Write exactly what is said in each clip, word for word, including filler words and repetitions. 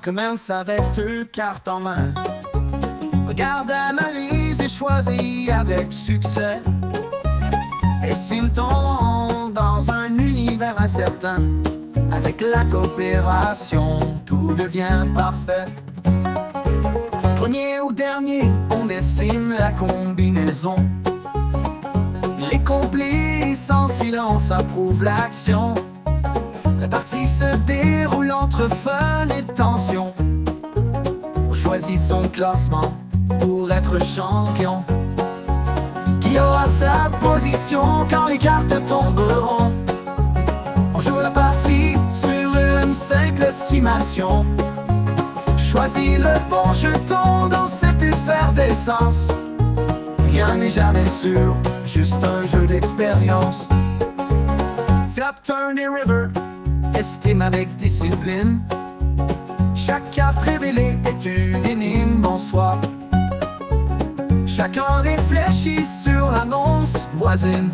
Commence avec deux cartes en main. Regarde, analyse et choisis avec succès. Estime ton rang dans un univers incertain. Avec la coopération, tout devient parfait. Premier ou dernier, on estime la combinaison. Les complices en silence approuvent l'action. La partie se déroule entre fun et tension. On choisit son classement pour être champion. Qui aura sa position quand les cartes tomberont? On joue la partie sur une simple estimation. Choisis le bon jeton dans cette effervescence. Rien n'est jamais sûr, juste un jeu d'expérience. Flop, turn et river, estime avec discipline. Chaque carte révélée est une énigme en soi. Chacun réfléchit sur l'annonce voisine.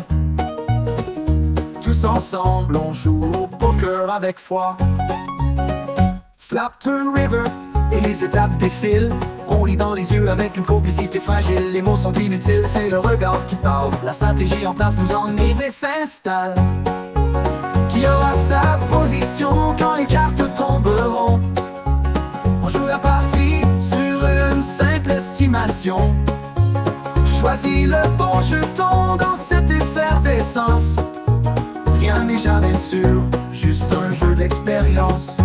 Tous ensemble on joue au poker avec foi. Flop, turn, river, et les étapes défilent. On lit dans les yeux avec une complicité fragile. Les mots sont inutiles, c'est le regard qui parle. La stratégie en place nous enivre et s'installe. Qui aura sa position quand les cartes tomberont? On joue la partie sur une simple estimation. Choisis le bon jeton dans cette effervescence. Rien n'est jamais sûr, juste un jeu d'expérience.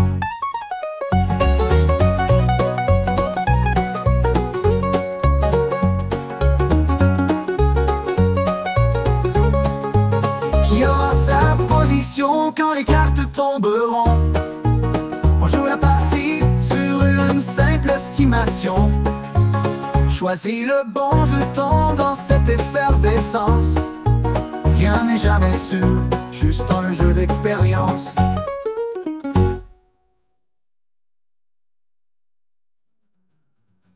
Qui aura sa position quand les cartes tomberont? On joue la partie sur une simple estimation. Choisis le bon jeton dans cette effervescence. Rien n'est jamais sûr, juste un jeu d'expérience.